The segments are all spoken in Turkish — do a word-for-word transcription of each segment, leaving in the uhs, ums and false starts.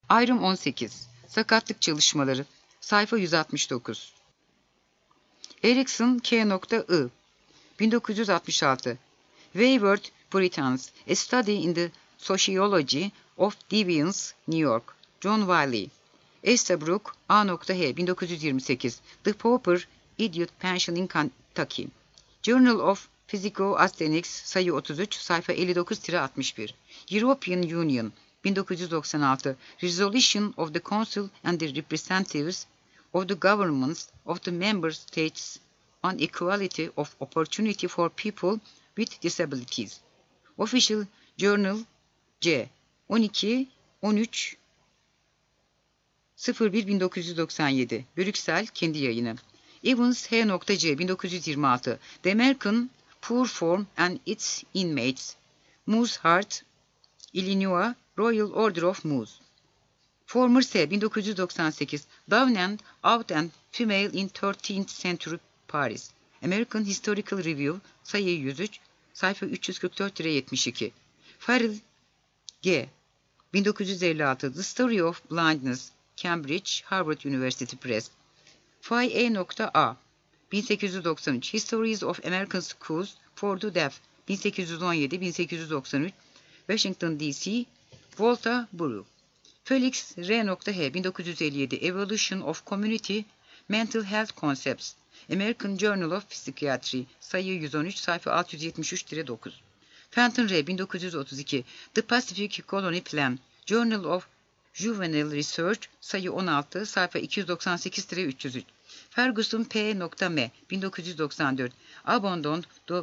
Ayrım on sekiz. Sakatlık çalışmaları. Sayfa yüz altmış dokuz. Erikson K. I. bin dokuz yüz altmış altı. Wayward Puritans. A Study in the Sociology of Deviance, New York. John Wiley. Estabrook A. H. bin dokuz yüz yirmi sekiz. The Pauper Idiot Pension in Kentucky. Journal of Physico-Aesthetics, sayı otuz üç, sayfa elli dokuz altmış bir. European Union, bin dokuz yüz doksan altı. Resolution of the Council and the Representatives of the Governments of the Member States on Equality of Opportunity for People with Disabilities. Official Journal C. on iki on üç sıfır bir bin dokuz yüz doksan yedi. Brüksel, kendi yayını. Evans H. C. bin dokuz yüz yirmi altı. The American Poor Form and Its Inmates. Mooseheart, Illinois, Royal Order of Moose. Former S. bin dokuz yüz doksan sekiz. Down and Out and Female in thirteenth Century Paris. American Historical Review, sayı yüz üç, sayfa üç yüz kırk dört yetmiş iki. Farrell G. bin dokuz yüz elli altı. The Story of Blindness. Cambridge, Harvard University Press. Fay E. A. bin sekiz yüz doksan üç. Histories of American Schools for the Deaf. bin sekiz yüz on yedi bin sekiz yüz doksan üç. Washington D C. Volta Buru. Felix R. H. bin dokuz yüz elli yedi. Evolution of Community Mental Health Concepts. American Journal of Psychiatry. Sayı yüz on üç, sayfa altı yüz yetmiş üç dokuz. Fenton R. bin dokuz yüz otuz iki. The Pacific Colony Plan. Journal of Juvenile Research, sayı on altı, sayfa iki yüz doksan sekiz üç yüz üç. Ferguson P. M. bin dokuz yüz doksan dört. Abandon the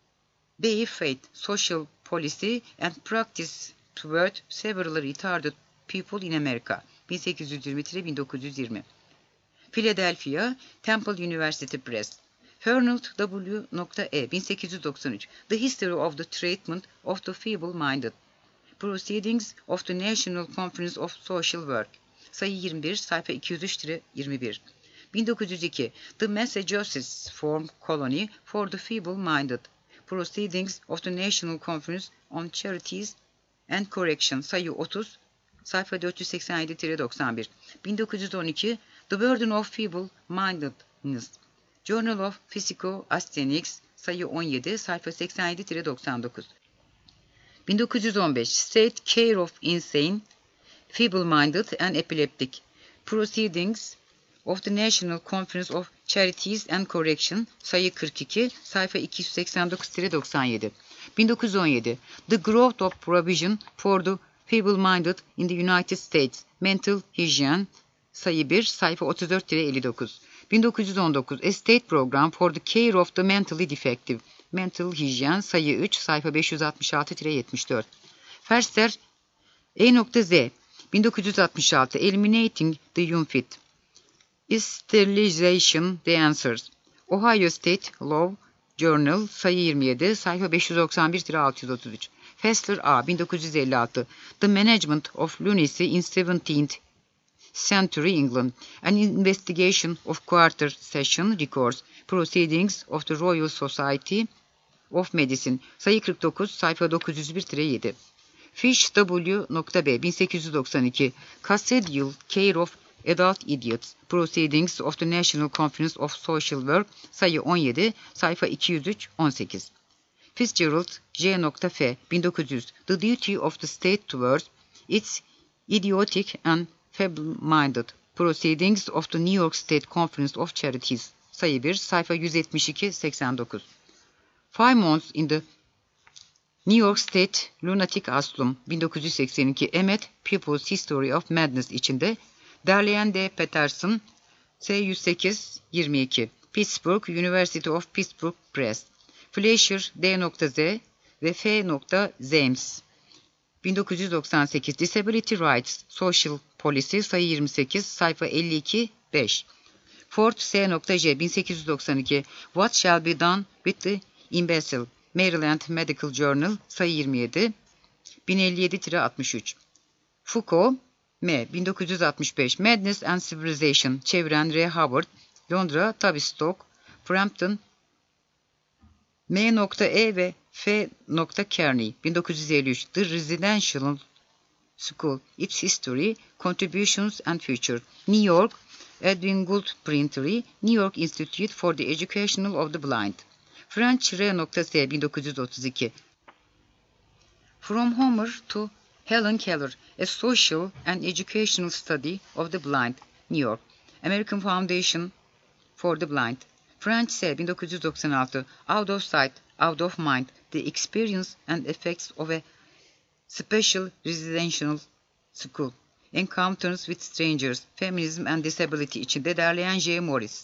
Bay Faith, Social Policy and Practice Toward Several Retarded People in America. bin sekiz yüz yirmi bin dokuz yüz yirmi. Philadelphia, Temple University Press. Fernald W. E. bin sekiz yüz doksan üç. The History of the Treatment of the Feeble-Minded. Proceedings of the National Conference of Social Work. Sayı yirmi bir, sayfa iki yüz üç yirmi bir. bin dokuz yüz iki. The Massachusetts Farm Colony for the Feeble-Minded. Proceedings of the National Conference on Charities and Correction. Sayı otuz, sayfa dört yüz seksen yedi doksan bir. bin dokuz yüz on iki. The Burden of Feeble-Mindedness. Journal of Physico-Aesthetics. Sayı on yedi, sayfa seksen yedi doksan dokuz. bin dokuz yüz on beş. State Care of Insane, Feeble-Minded and Epileptic. Proceedings of the National Conference of Charities and Correction. Sayı kırk iki, sayfa iki yüz seksen dokuz doksan yedi. bin dokuz yüz on yedi. The Growth of Provision for the Feeble-Minded in the United States. Mental Hygiene. Sayı bir, sayfa otuz dört elli dokuz. bin dokuz yüz on dokuz. A State Program for the Care of the Mentally Defective. Mental Hygiene, sayı üç, sayfa beş yüz altmış altı yetmiş dört. Ferster E. Z. bin dokuz yüz altmış altı. Eliminating the Unfit. Sterilization the Answers. Ohio State Law Journal, sayı yirmi yedi, sayfa beş yüz doksan bir altı yüz otuz üç. Fessler A. bin dokuz yüz elli altı. The Management of Lunacy in seventeenth Century England. An Investigation of Quarter Session Records. Proceedings of the Royal Society of Medicine. Sayı kırk dokuz, sayfa dokuz yüz bir yedi. Fish W. B. bin sekiz yüz doksan iki. Custodial Care of Adult Idiots. Proceedings of the National Conference of Social Work. Sayı on yedi, sayfa iki yüz üç on sekiz. Fitzgerald J. F. bin dokuz yüz. The Duty of the State Towards Its Idiotic and Feeble-Minded. Proceedings of the New York State Conference of Charities. Sayı bir, sayfa yüz yetmiş iki seksen dokuz. Five Months in the New York State Lunatic Asylum, bin dokuz yüz seksen iki. Emmet People's History of Madness içinde. Derleyen D. Peterson, S yüz sekiz yirmi iki. Pittsburgh University of Pittsburgh Press. Fleischer D. Z ve F. Zames. bin dokuz yüz doksan sekiz. Disability Rights, Social Policy, sayı yirmi sekiz, sayfa elli iki beş. Ford S. J. bin sekiz yüz doksan iki. What Shall Be Done with the Imbecile? Maryland Medical Journal, sayı yirmi yedi, bin elli yedi altmış üç. Foucault M. bin dokuz yüz altmış beş. Madness and Civilization. Çeviren R. Howard. Londra Tavistock, Frampton M. E. ve F. Kearney. bin dokuz yüz elli üç. The Residential School, Its History, Contributions and Future. New York, Edwin Gould Printery, New York Institute for the Education of the Blind. French R.S. bin dokuz yüz otuz iki. From Homer to Helen Keller, A Social and Educational Study of the Blind. New York, American Foundation for the Blind. French S. bin dokuz yüz doksan altı. Out of Sight, Out of Mind, The Experience and Effects of a Special Residential School. Encounters with Strangers, Feminism and Disability içinde derleyen J. Morris.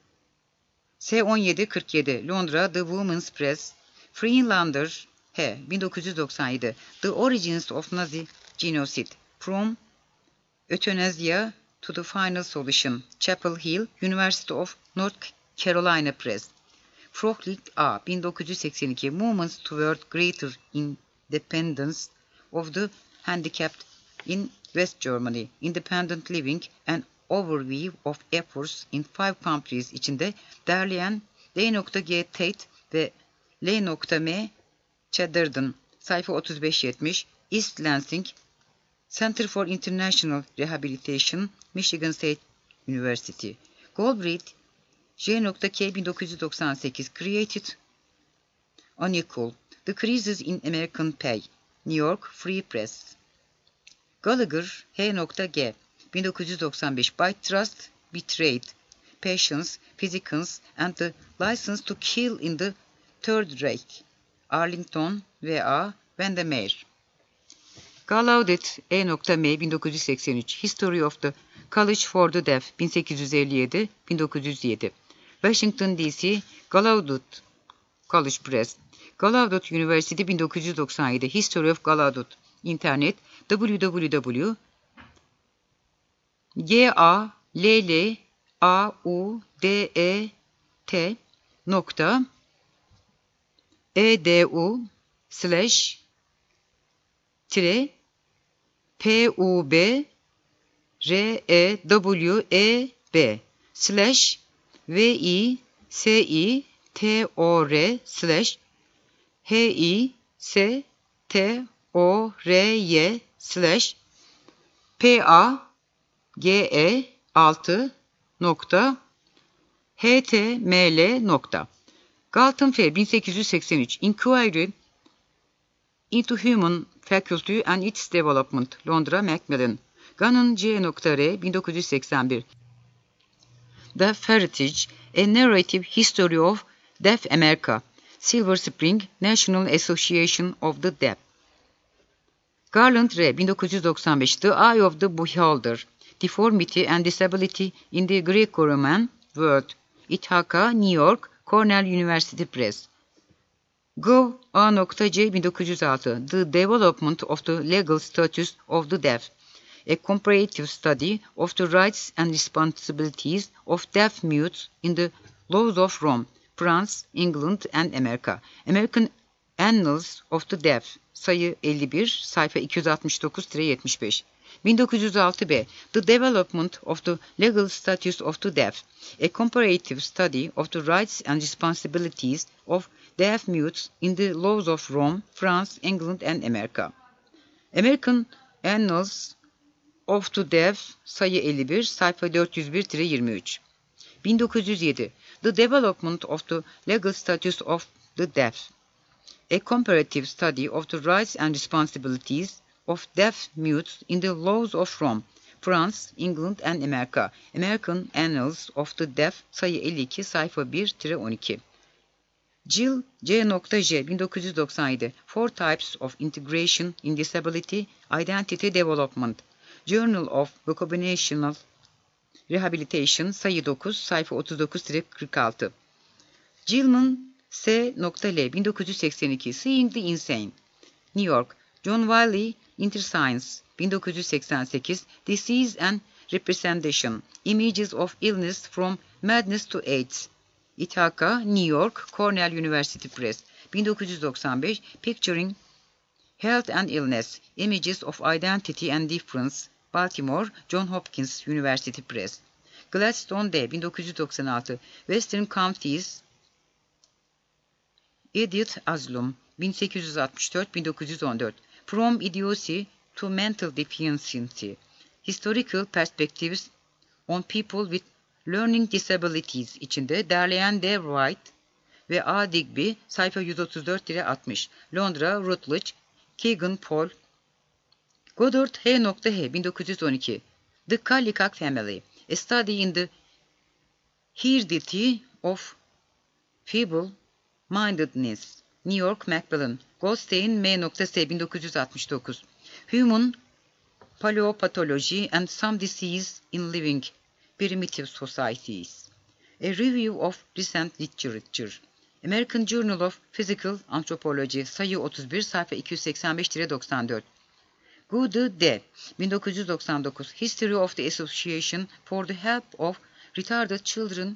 S on yedi kırk yedi. Londra, The Women's Press. Freelander, H. bin dokuz yüz doksan yedi. The Origins of Nazi Genocide. From Euthanasia to the Final Solution. Chapel Hill, University of North Carolina Press. Frohlich A. bin dokuz yüz seksen iki. Movements Toward Greater Independence of the Handicapped in West Germany. Independent Living, An Overview of Efforts in Five Countries içinde derleyen D. G. Tate ve L. M. Chatterton. Sayfa otuz beş yetmiş. East Lansing, Center for International Rehabilitation, Michigan State University. Galbraith, J. K. bin dokuz yüz doksan sekiz. Created Unequal, The Crisis in American Pay. New York, Free Press. Gallagher, H. G. bin dokuz yüz doksan beş. By Trust, Betrayed, Patience, Physicians, and the License to Kill in the Third Reich. Arlington, V A. Vandermeer. Gallaudet, E. M. bin dokuz yüz seksen üç. History of the College for the Deaf, bin sekiz yüz elli yedi bin dokuz yüz yedi. Washington D C, Gallaudet College Press. Gallaudet University, bin dokuz yüz doksan yedi. History of Gallaudet. İnternet, w w w nokta gallaudet nokta edu slash tire pub reweb slash vici tor slash hic tory slash page altı nokta html nokta. Galton Fair, bin sekiz yüz seksen üç. Inquiry into Human Faculty and Its Development. Londra, Macmillan. Gannon C. R. bin dokuz yüz seksen bir. Deaf Heritage, A Narrative History of Deaf America. Silver Spring, National Association of the Deaf. Garland R. bin dokuz yüz doksan beş. The Eye of the Beholder, Deformity and Disability in the Greco-Roman World. Ithaca, New York, Cornell University Press. Gov A. C. bin dokuz yüz altı. The Development of the Legal Status of the Deaf. A Comparative Study of the Rights and Responsibilities of Deaf Mutes in the Laws of Rome, France, England and America. American Annals of the Deaf, sayı elli bir, sayfa iki yüz altmış dokuz yetmiş beş. bin dokuz yüz altı B. The Development of the Legal Status of the Deaf. A Comparative Study of the Rights and Responsibilities of Deaf Mutes in the Laws of Rome, France, England and America. American Annals of the Deaf, sayı elli bir, sayfa dört yüz bir yirmi üç. bin dokuz yüz yedi. The Development of the Legal Status of the Deaf. A Comparative Study of the Rights and Responsibilities of Deaf Mutes in the Laws of Rome, France, England and America. American Annals of the Deaf, sayı elli iki, sayfa bir on iki. Jill C. J. bin dokuz yüz doksan yedi. Four Types of Integration in Disability Identity Development. Journal of Vocational Rehabilitation, sayı dokuz, sayfa otuz dokuz kırk altı. Gilman S. L. bin dokuz yüz seksen iki. Seeing the Insane. New York, John Wiley Interscience, bin dokuz yüz seksen sekiz. Disease and Representation. Images of Illness from Madness to AIDS. Ithaca, New York, Cornell University Press. bin dokuz yüz doksan beş. Picturing Health and Illness. Images of Identity and Difference. Baltimore, John Hopkins University Press. Gladstone D. bin dokuz yüz doksan altı. Western Counties. Edith Asylum, bin sekiz yüz altmış dört bin dokuz yüz on dört. From Idiocy to Mental Deficiency, Historical Perspectives on People with Learning Disabilities içinde derleyen Dave White ve A. Digby, sayfa yüz otuz dört altmış, Londra, Routledge, Kegan Paul, Goddard H. H. bin dokuz yüz on iki, The Kallikak Family, A Study in the Heredity of Feeble-Mindedness, New York, Macmillan, Goldstein, M. S. bin dokuz yüz altmış dokuz, Human Paleopathology and Some Disease in Living Primitive Societies, A Review of Recent Literature, American Journal of Physical Anthropology, sayı otuz bir, sayfa iki yüz seksen beş doksan dört, Goode D. bin dokuz yüz doksan dokuz, History of the Association for the Help of Retarded Children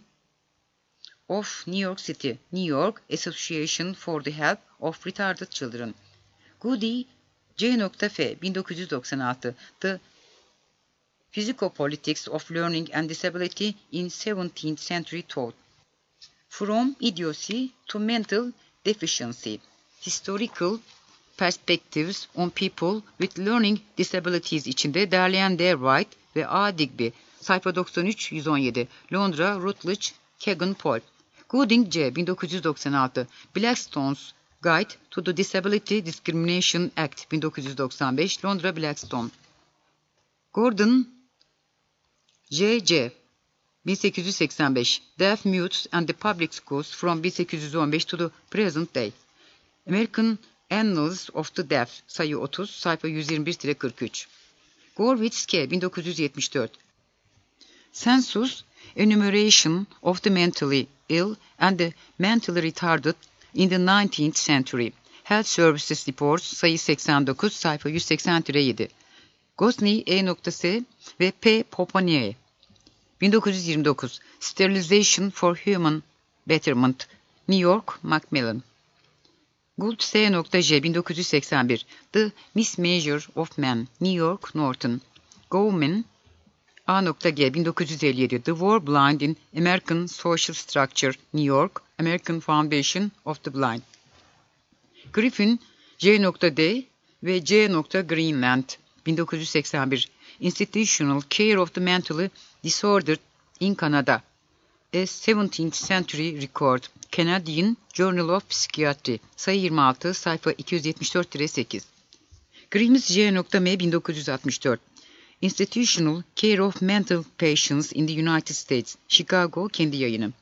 of New York City, New York, Association for the Help of Retarded Children, Goody C. F. bin dokuz yüz doksan altı, The Physicopolitics of Learning and Disability in seventeenth Century Thought, From Idiocy to Mental Deficiency, Historical Perspectives on People with Learning Disabilities içinde derleyen Dave White ve A. Digby, sayfa doksan üç yüz on yedi, Londra, Routledge, Kegan Paul, Gooding C. bin dokuz yüz doksan altı, Blackstone's Guide to the Disability Discrimination Act, bin dokuz yüz doksan beş, Londra, Blackstone, Gordon J C. bin sekiz yüz seksen beş, Deaf Mutes and the Public Schools from bin sekiz yüz on beş to the Present Day, American Annals of the Deaf, sayı otuz, sayfa yüz yirmi bir kırk üç, Gorwitz K. bin dokuz yüz yetmiş dört, Census Enumeration of the Mentally Ill and the Mentally Retarded in the nineteenth Century, Health Services Reports, sayı seksen dokuz, sayfa yüz seksen yedi, Gosney E. S. ve P. Poponier, bin dokuz yüz yirmi dokuz, Sterilization for Human Betterment, New York, Macmillan, Gould S. J. bin dokuz yüz seksen bir, The Mismeasure of Man, New York, Norton, Gorman A. G. bin dokuz yüz elli yedi, The War Blind in American Social Structure, New York, American Foundation of the Blind, Griffin C. D. ve C. Greenland, bin dokuz yüz seksen bir, Institutional Care of the Mentally Disordered in Canada, A seventeenth Century Record, Canadian Journal of Psychiatry, sayı yirmi altı, sayfa iki yüz yetmiş dört sekiz, Grimes C. M. bin dokuz yüz altmış dört, Institutional Care of Mental Patients in the United States, Chicago, kendi yayını,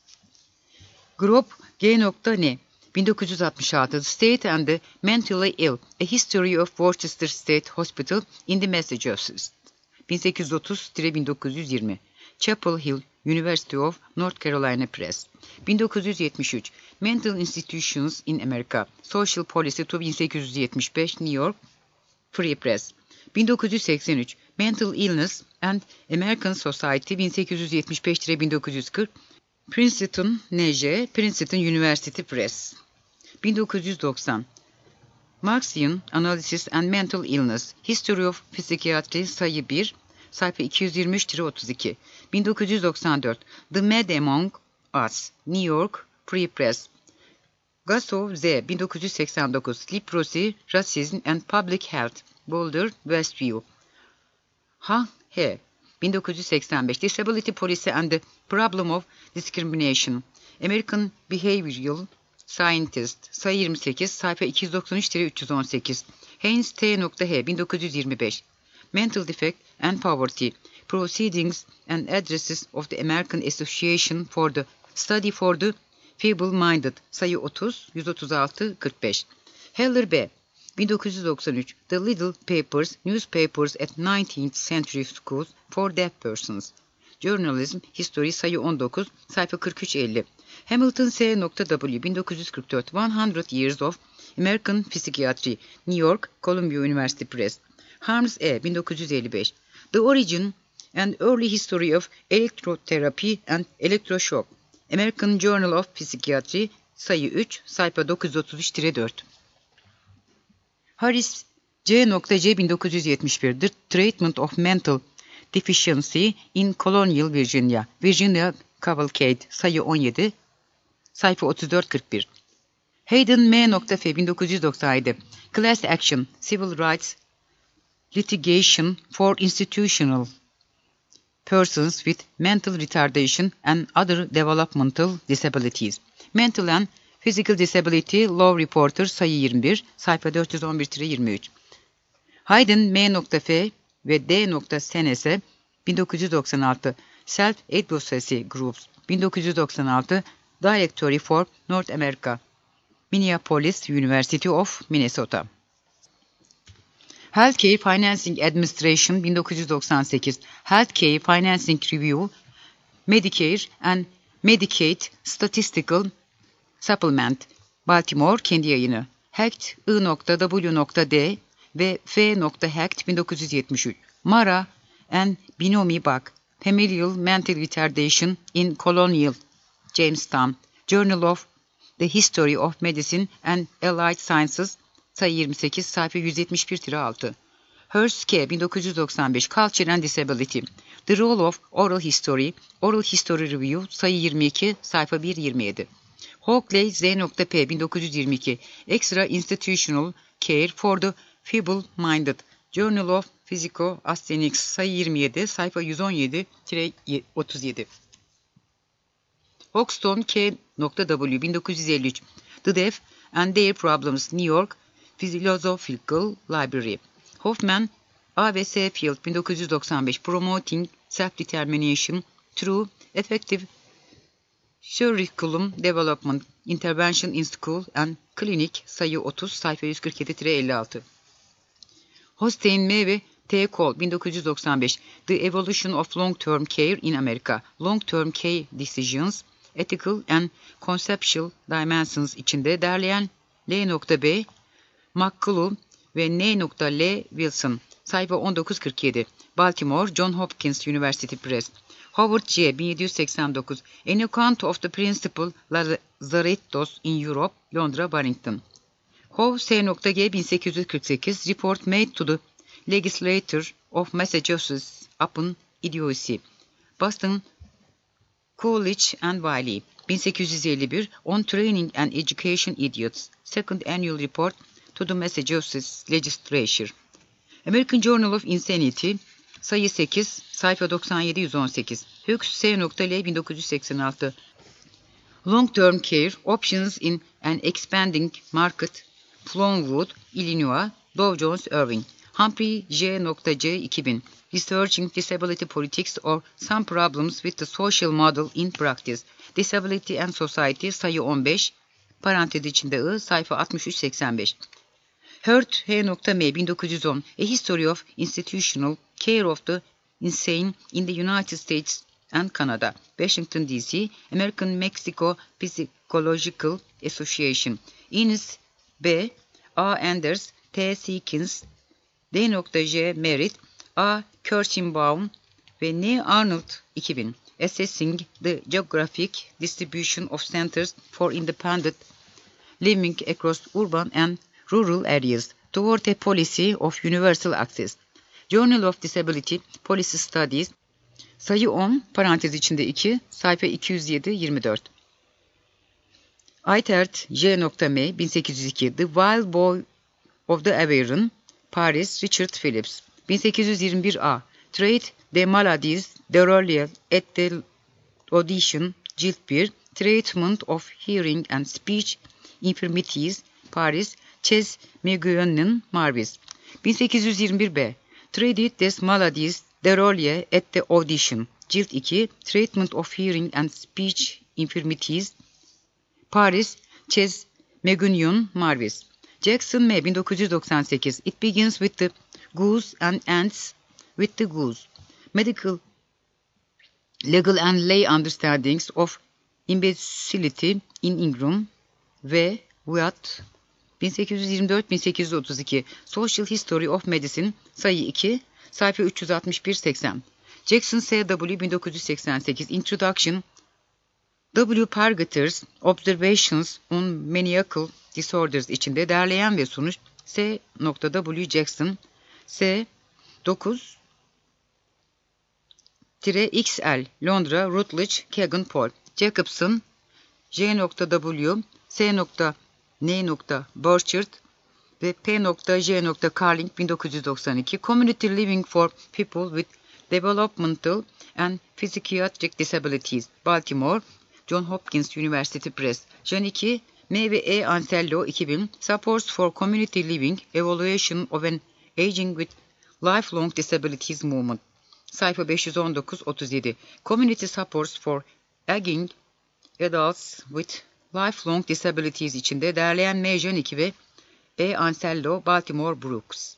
Grob G. N. bin dokuz yüz altmış altı, The State and the Mentally Ill, A History of Worcester State Hospital in the Massachusetts, bin sekiz yüz otuz bin dokuz yüz yirmi, Chapel Hill University of North Carolina Press, bin dokuz yüz yetmiş üç, Mental Institutions in America, Social Policy to bin sekiz yüz yetmiş beş, New York, Free Press, bin dokuz yüz seksen üç, Mental Illness and American Society, bin sekiz yüz yetmiş beş bin dokuz yüz kırk, Princeton N J, Princeton University Press, bin dokuz yüz doksan, Marxian Analysis and Mental Illness, History of Psychiatry, sayı bir, sayfa iki yüz yirmi üç otuz iki, bin dokuz yüz doksan dört, The Mad Among Us, New York, Free Press, Gassov Z. bin dokuz yüz seksen dokuz, Leprosy, Racism and Public Health, Boulder, Westview, Ha H. bin dokuz yüz seksen beş, Disability Policy and the Problem of Discrimination, American Behavioral Scientist, sayı yirmi sekiz, sayfa iki yüz doksan üç üç yüz on sekiz, Haynes T. H. bin dokuz yüz yirmi beş, Mental Defect and Poverty, Proceedings and Addresses of the American Association for the Study for the Feeble-Minded, sayı otuz, yüz otuz altı kırk beş, Heller B. bin dokuz yüz doksan üç, The Little Papers, Newspapers at nineteenth Century Schools for Deaf Persons, Journalism History, sayı on dokuz, sayfa kırk üç elli, Hamilton S. W. bin dokuz yüz kırk dört, hundred Years of American Psychiatry, New York, Columbia University Press, Harms E. bin dokuz yüz elli beş, The Origin and Early History of Electrotherapy and Electroshock, American Journal of Psychiatry, sayı üç, sayfa dokuz yüz otuz üç dört, Harris C. C. bin dokuz yüz yetmiş bir, The Treatment of Mental Deficiency in Colonial Virginia, Virginia Cavalcade, sayı on yedi, sayfa otuz dört kırk bir, Hayden M. F. bin dokuz yüz doksan yedi, Class Action, Civil Rights litigation for institutional persons with mental retardation and other developmental disabilities. Mental and Physical Disability Law Reporter sayı yirmi bir, sayfa dört yüz on bir yirmi üç. Hayden M F ve D S N S bin dokuz yüz doksan altı, Self-Advocacy Groups bin dokuz yüz doksan altı, Directory for North America, Minneapolis University of Minnesota. Healthcare Financing Administration bin dokuz yüz doksan sekiz, Healthcare Financing Review, Medicare and Medicaid Statistical Supplement, Baltimore kendi yayını. Hacked I.W.D ve F. Hacked bin dokuz yüz yetmiş üç. Mara and Binomi Bak, Familial Mental Retardation in Colonial Jamestown, Journal of the History of Medicine and Allied Sciences, sayı yirmi sekiz, sayfa yüz yetmiş bir altı. Hurst K. bin dokuz yüz doksan beş, Culture and Disability, The Role of Oral History, Oral History Review, sayı yirmi iki, sayfa bir yirmi yedi. Hockley Z P. bin dokuz yüz yirmi iki, Extra Institutional Care for the Feeble-Minded, Journal of Physico-Asthenics, sayı yirmi yedi, sayfa yüz on yedi otuz yedi. Hoxton K. W. bin dokuz yüz elli üç, The Deaf and Their Problems, New York Philosophical Library. Hoffman A ve S. Field bin dokuz yüz doksan beş, Promoting Self-Determination Through Effective Curriculum Development, Intervention in School and Clinic, sayı otuz, sayfa yüz kırk yedi elli altı. Hostein M ve T. Cole bin dokuz yüz doksan beş, The Evolution of Long-Term Care in America, Long-Term Care Decisions, Ethical and Conceptual Dimensions içinde derleyen L. B. McCullough ve N. L. Wilson, sayfa on dokuz kırk yedi. Baltimore Johns Hopkins University Press. Howard J. bin yedi yüz seksen dokuz, An Account of the Principal Lazarettos in Europe, Londra Barrington. Howe S. G. bin sekiz yüz kırk sekiz, Report Made to the Legislature of Massachusetts upon Idiocy, Boston College and Wiley, bin sekiz yüz elli bir, On Training and Education Idiots, Second Annual Report to the Massachusetts Legislature. American Journal of Insanity, sayı sekiz, sayfa doksan yedi yüz on sekiz. Hughes S. L. bin dokuz yüz seksen altı, Long Term Care Options in an Expanding Market, Flowood, Illinois, Dow Jones Irving. Humphrey J. C. iki bin, Researching Disability Politics or Some Problems with the Social Model in Practice, Disability and Society, sayı on beş, parantez içinde I, sayfa altmış üç seksen beş. Hurt H. M. bin dokuz yüz on, A History of Institutional Care of the Insane in the United States and Canada, Washington D C, American Mexico Psychological Association. Ines B. A. Anders, T. Seekins, D. J. Merritt, A. Kirschenbaum ve N. Arnold iki bin. Assessing the Geographic Distribution of Centers for Independent Living Across Urban and Rural Areas Toward a Policy of Universal Access. Journal of Disability Policy Studies, sayı on, parantez içinde iki, sayfa iki yüz yedi yirmi dört. Eitert J. M. bin sekiz yüz iki, The Wild Boy of the Aveyron, Paris Richard Phillips. bin sekiz yüz yirmi bir A. Trait des Maladies Neurologiques et de l'Audition, Cilt bir, Treatment of Hearing and Speech Infirmities, Paris Ches Meguianin Marvis. bin sekiz yüz yirmi bir B. Trait des Maladies Neurologiques et de l'Audition, Cilt iki, Treatment of Hearing and Speech Infirmities, Paris Ches Meguianin Marvis. Jackson M. bin dokuz yüz doksan sekiz, It Begins with the Goose and Ends with the Goose. Medical, Legal and Lay Understandings of Imbecility in Ingram ve Wyatt. bin sekiz yüz yirmi dört bin sekiz yüz otuz iki, Social History of Medicine, sayı iki, sayfa üç yüz altmış bir seksen. Jackson S W bin dokuz yüz seksen sekiz, Introduction, W. Pargetter's Observations on Maniacal Disorders içinde derleyen ve sonuç S. W. Jackson S. dokuz X L Londra Routledge Kagan Paul Jacobson J. W. S. N. Burchard ve P.J. Carling bin dokuz yüz doksan iki Community Living for People with Developmental and Psychiatric Disabilities, Baltimore, John Hopkins University Press, Jan iki, M ve E. Ansello iki bin, Supports for Community Living, Evaluation of an Aging with Lifelong Disabilities Movement, sayfa beş yüz on dokuz otuz yedi, Community Supports for Aging Adults with Lifelong Disabilities içinde derleyen M. Jan iki ve E. Ansello, Baltimore Brooks.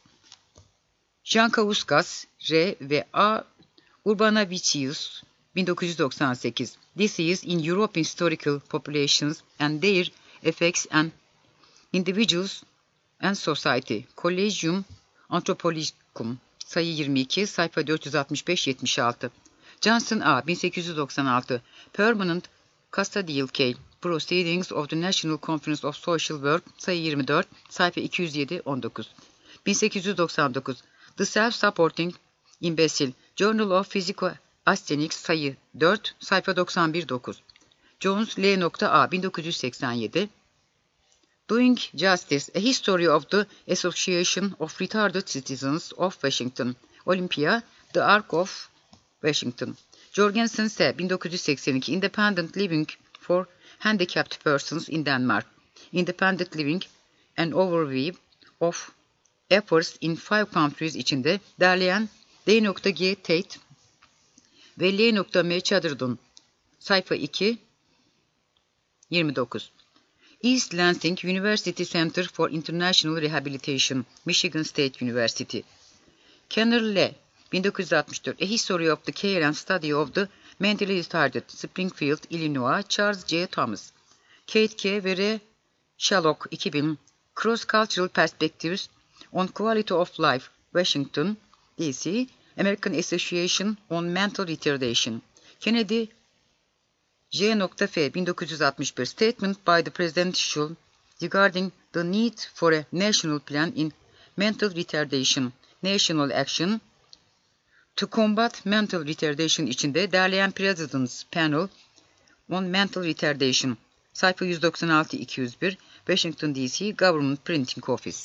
Jankauskas, R. ve A. Urbanavicius, bin dokuz yüz doksan sekiz. Disease in European Historical Populations and Their Effects on Individuals and Society, Collegium Anthropologicum, sayı yirmi iki, sayfa dört yüz altmış beş yetmiş altı. Johnson A. bin sekiz yüz doksan altı. Permanent Custodial Care, Proceedings of the National Conference of Social Work, sayı yirmi dört, sayfa iki yüz yedi on dokuz. bin sekiz yüz doksan dokuz. The Self-Supporting Imbecile, Journal of Physical Aesthetics, sayı dört, sayfa doksan bir dokuz. Jones L. A. bin dokuz yüz seksen yedi. Doing Justice, A History of the Association of Retarded Citizens of Washington, Olympia, The Ark of Washington. Jorgensen S. bin dokuz yüz seksen iki. Independent Living for Handicapped Persons in Denmark, Independent Living, An Overview of Efforts in Five Countries içinde derleyen D. G. Tate ve L. M. Chadderton, sayfa iki, yirmi dokuz. East Lansing University Center for International Rehabilitation, Michigan State University. Kenner L. bin dokuz yüz altmış dört. A History of the Care and Study of the Mentally Retarded, Springfield, Illinois, Charles J. Thomas. Kate K. ve R. Shalok iki bin. Cross-Cultural Perspectives on Quality of Life, Washington, D C, American Association on Mental Retardation. Kennedy J. F. bin dokuz yüz altmış bir. Statement by the Presidential regarding the need for a national plan in mental retardation, national action to combat mental retardation içinde derleyen President's Panel on Mental Retardation, sayfa yüz doksan altı iki yüz bir, Washington D C, Government Printing Office.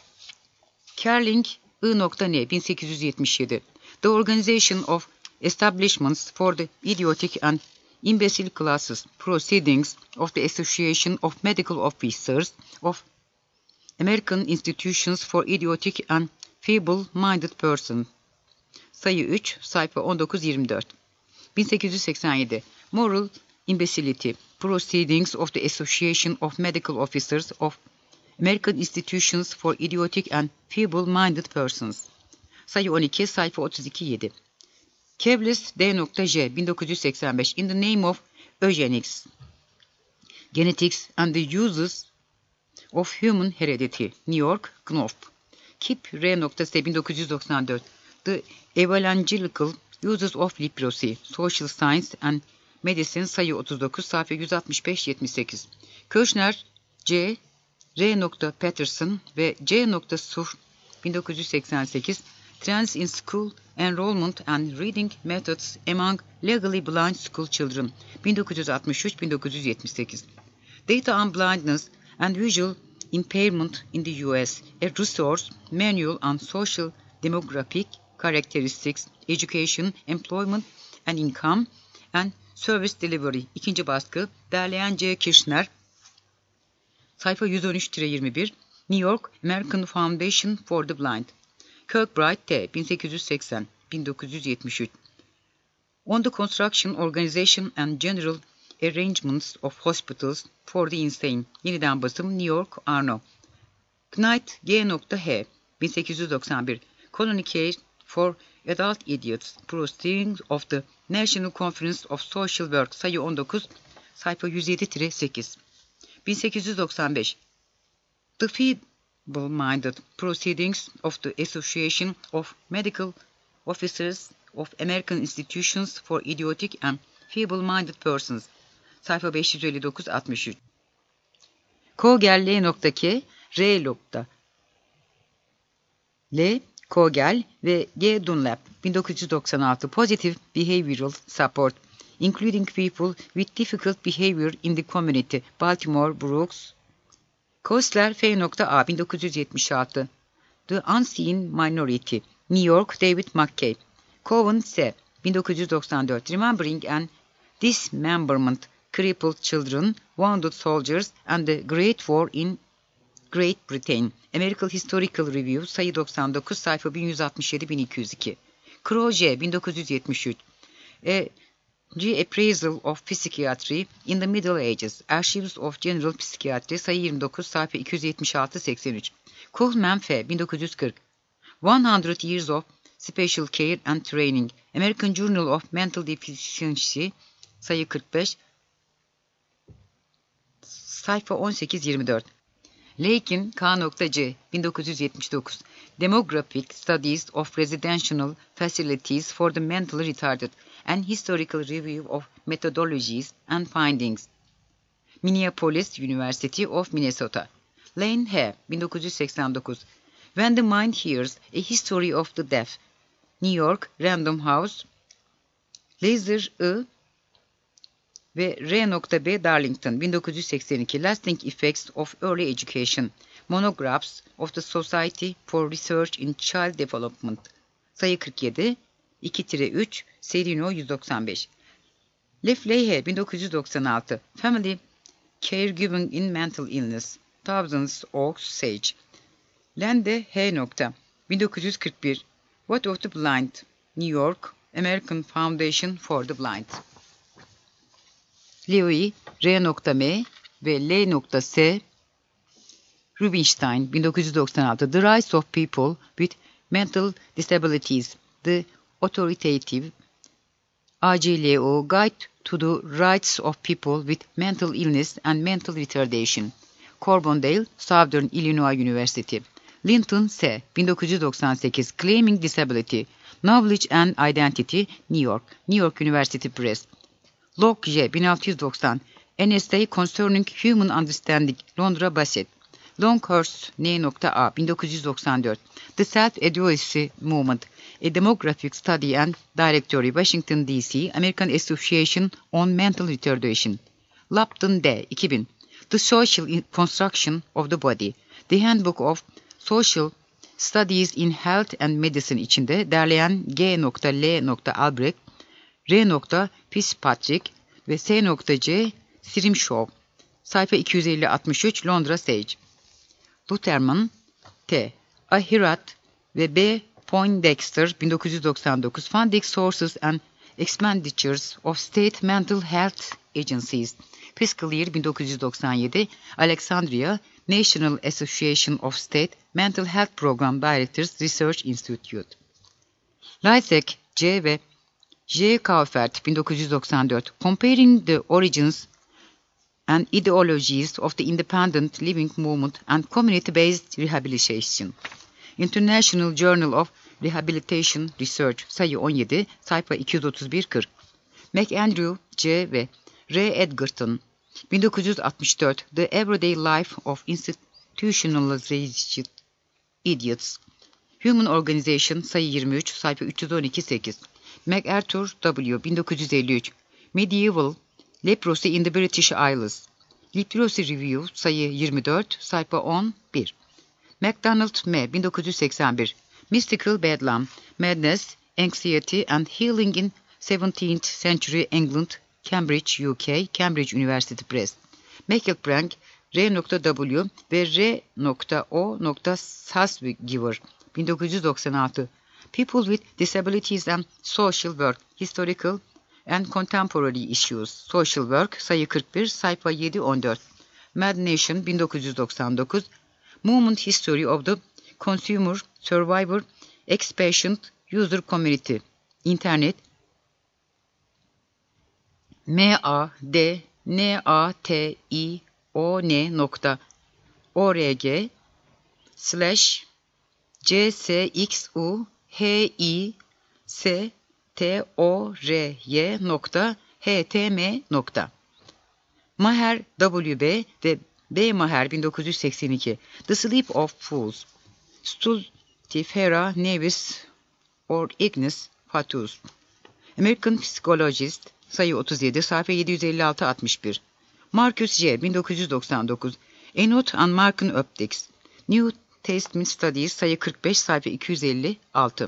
Kerling I. bin sekiz yüz yetmiş yedi. The Organization of Establishments for the Idiotic and Imbecile Classes, Proceedings of the Association of Medical Officers of American Institutions for Idiotic and Feeble-Minded Persons, sayı üç, sayfa on dokuz yirmi dört. bin sekiz yüz seksen yedi. Moral Imbecility, Proceedings of the Association of Medical Officers of American Institutions for Idiotic and Feeble-Minded Persons, sayı on iki, sayfa otuz iki yedi. Kevles D. J. bin dokuz yüz seksen beş. In the Name of Eugenics, Genetics and the Uses of Human Heredity, New York, Knopf. Kip R. S. bin dokuz yüz doksan dört. The Evangelical Uses of Leprosy, Social Science and Medicine, sayı otuz dokuz, sayfa yüz altmış beş yetmiş sekiz. Kirchner C. R. Patterson ve C. Suhr bin dokuz yüz seksen sekiz. Trends in School Enrollment and Reading Methods Among Legally Blind School Children, bin dokuz yüz altmış üç bin dokuz yüz yetmiş sekiz. Data on Blindness and Visual Impairment in the U S, A Resource Manual on Social Demographic Characteristics, Education, Employment and Income and Service Delivery, ikinci baskı, derleyen C. Kirchner, sayfa yüz on üç yirmi bir, New York, American Foundation for the Blind. Kirkbride T. bin sekiz yüz seksen bin dokuz yüz yetmiş üç. On the Construction, Organization and General Arrangements of Hospitals for the Insane, yeniden basım, New York, Arno. Knight G. H. bin sekiz yüz doksan bir. Colony Care for Adult Idiots, Proceedings of the National Conference of Social Work, sayı on dokuz, sayfa yüz yedi sekiz. bin sekiz yüz doksan beş. The Feeble-Minded, Proceedings of the Association of Medical Officers of American Institutions for Idiotic and Feeble-Minded Persons, sayfa beş yüz elli dokuz altmış üç. Kogel L. R. L. Kogel ve G. Dunlap, bin dokuz yüz doksan altı. Positive Behavioral Support, Including People with Difficult Behavior in the Community, Baltimore Brooks, Koestler F.A bin dokuz yüz yetmiş altı. The Unseen Minority, New York, David McKay. Cowan S. bin dokuz yüz doksan dört. Remembering and Dismemberment, Crippled Children, Wounded Soldiers and the Great War in Great Britain. American Historical Review, sayı doksan dokuz, sayfa bin yüz altmış yedi bin iki yüz iki. Crow J. bin dokuz yüz yetmiş üç. A Reappraisal of Psychiatry in the Middle Ages, Archives of General Psychiatry, sayı yirmi dokuz, sayfa iki yüz yetmiş altı seksen üç. Kuhlman F. bin dokuz yüz kırk. yüz Years of Special Care and Training, American Journal of Mental Deficiency, sayı kırk beş, sayfa on sekiz yirmi dört. Lakin K. C. bin dokuz yüz yetmiş dokuz. Demographic Studies of Residential Facilities for the Mentally Retarded, and Historical Review of Methodologies and Findings, Minneapolis University of Minnesota. Lane H. bin dokuz yüz seksen dokuz. When the Mind Hears, A History of the Deaf, New York, Random House. Laser I ve R. B. Darlington, bin dokuz yüz seksen iki. Lasting Effects of Early Education, Monographs of the Society for Research in Child Development, sayı kırk yedi, iki üç, Serino yüz doksan beş. Lefleyhe, bin dokuz yüz doksan altı. Family Caregiving in Mental Illness, Thousands Oaks Sage. Lende H. bin dokuz yüz kırk bir. What of the Blind, New York, American Foundation for the Blind. Leoy, R. M ve L. S. Rubinstein, bin dokuz yüz doksan altı. The Rights of People with Mental Disabilities, The Authoritative A C L O Guide to the Rights of People with Mental Illness and Mental Retardation, Carbondale, Southern Illinois University. Linton S. bin dokuz yüz doksan sekiz. Claiming Disability, Knowledge and Identity, New York, New York University Press. Locke J. bin altı yüz doksan. N S A Concerning Human Understanding, Londra Bassett. Longhurst N. A. bin dokuz yüz doksan dört. The Self-Advocacy Movement, A Demographic Study and Directory, Washington, D C, American Association on Mental Retardation. Lupton D. iki bin. The Social Construction of the Body, The Handbook of Social Studies in Health and Medicine içinde derleyen G. L. Albrecht, R. Fitzpatrick ve S. C. Strimshaw, sayfa iki yüz elli altmış üç, Londra Sage. Luterman T. Ahirat ve B. Poindexter, bin dokuz yüz doksan dokuz. Funding Sources and Expenditures of State Mental Health Agencies, Fiscal Year bin dokuz yüz doksan yedi. Alexandria, National Association of State Mental Health Program Directors Research Institute. Lysak C. ve J. Kaufert, bin dokuz yüz doksan dört. Comparing the Origins and Ideologies of the Independent Living Movement and Community-Based Rehabilitation, International Journal of Rehabilitation Research, sayı on yedi, sayfa iki yüz otuz bir kırk. McAndrew C. ve R. Edgerton, bin dokuz yüz altmış dört. The Everyday Life of Institutionalized Idiots, Human Organization, sayı yirmi üç, sayfa üç yüz on iki sekiz. MacArthur W. bin dokuz yüz elli üç. Medieval Leprosy in the British Isles, Leprosy Review, sayı yirmi dört, sayfa on bir. MacDonald M. bin dokuz yüz seksen bir. Mystical Bedlam, Madness, Anxiety and Healing in seventeenth Century England, Cambridge, U K, Cambridge University Press. McElprank, R. W. ve R. O. Salzgiver, bin dokuz yüz doksan altı. People with Disabilities and Social Work, Historical and Contemporary Issues, Social Work, sayı kırk bir, sayfa yedi on dört. Mad Nation, bin dokuz yüz doksan dokuz. Movement History of the Consumer, Survivor, Expatient, User Community, İnternet, M A D N A T I O N nokta org slash C S X U H I S T O R Y nokta H T M nokta. Maher W B ve B. Maher, bin dokuz yüz seksen iki. The Sleep of Fools, Stultifera Nevis or Ignis Fatuus, American Psychologist, sayı otuz yedi, sayfa yedi yüz elli altı altmış bir. Marcus J. bin dokuz yüz doksan dokuz. A Note on Markan Optics. New Testament Studies sayı kırk beş sayfa iki yüz elli altı.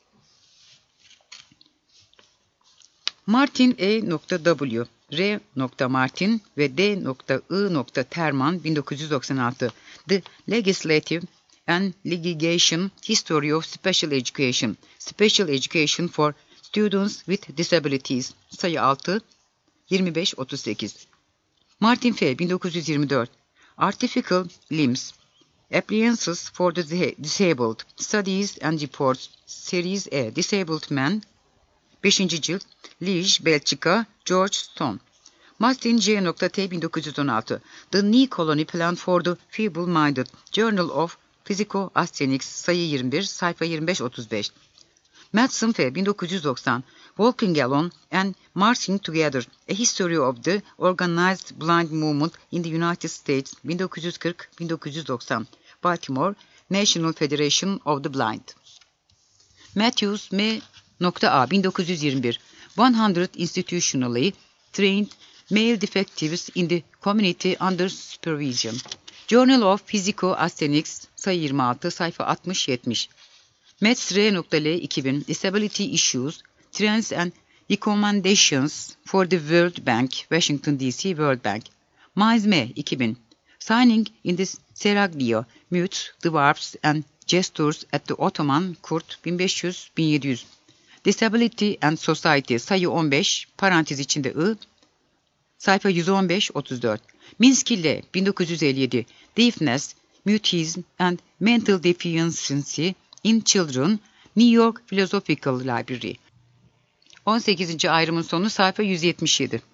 Martin E. W. R. Martin ve D. I. Terman bin dokuz yüz doksan altı. The Legislative and Litigation History of Special Education. Special Education for Students with Disabilities. Sayı altı yirmi beş otuz sekiz. Martin F. bin dokuz yüz yirmi dört. Artificial Limbs. Appliances for the Disabled. Studies and Reports. Series E. Disabled Men. beşinci cilt. Liège, Belçika, George Stone. Martin C. T. bin dokuz yüz on altı. The New Colony Plan for the Feeble-Minded. Journal of Physico-Asthenics. Sayı yirmi bir, sayfa yirmi beş otuz beş. Madsen F. bin dokuz yüz doksan. Walking Alone and Marching Together. A History of the Organized Blind Movement in the United States. bin dokuz yüz kırk bin dokuz yüz doksan. Baltimore, National Federation of the Blind. Matthews M. A. bin dokuz yüz yirmi bir. one hundred Institutionally Trained Male Defectives in the Community Under Supervision. Journal of Physico-Asthenics. Sayı yirmi altı, sayfa altmış yetmiş. Metz R. L. iki bin. Disability Issues, Trends and Recommendations for the World Bank. Washington D C. World Bank. Miles M. iki bin. Signing in the Seraglio, Mutes, Dwarfs and Gestures at the Ottoman Court. bin beş yüz bin yedi yüz. Disability and Society. Sayı on beş, parantez içinde I. Sayfa yüz on beş otuz dört. Minsky L. bin dokuz yüz elli yedi. Deafness, Mutism and Mental Deficiency in Children. New York Philosophical Library. on sekizinci ayrımın sonu sayfa yüz yetmiş yedi.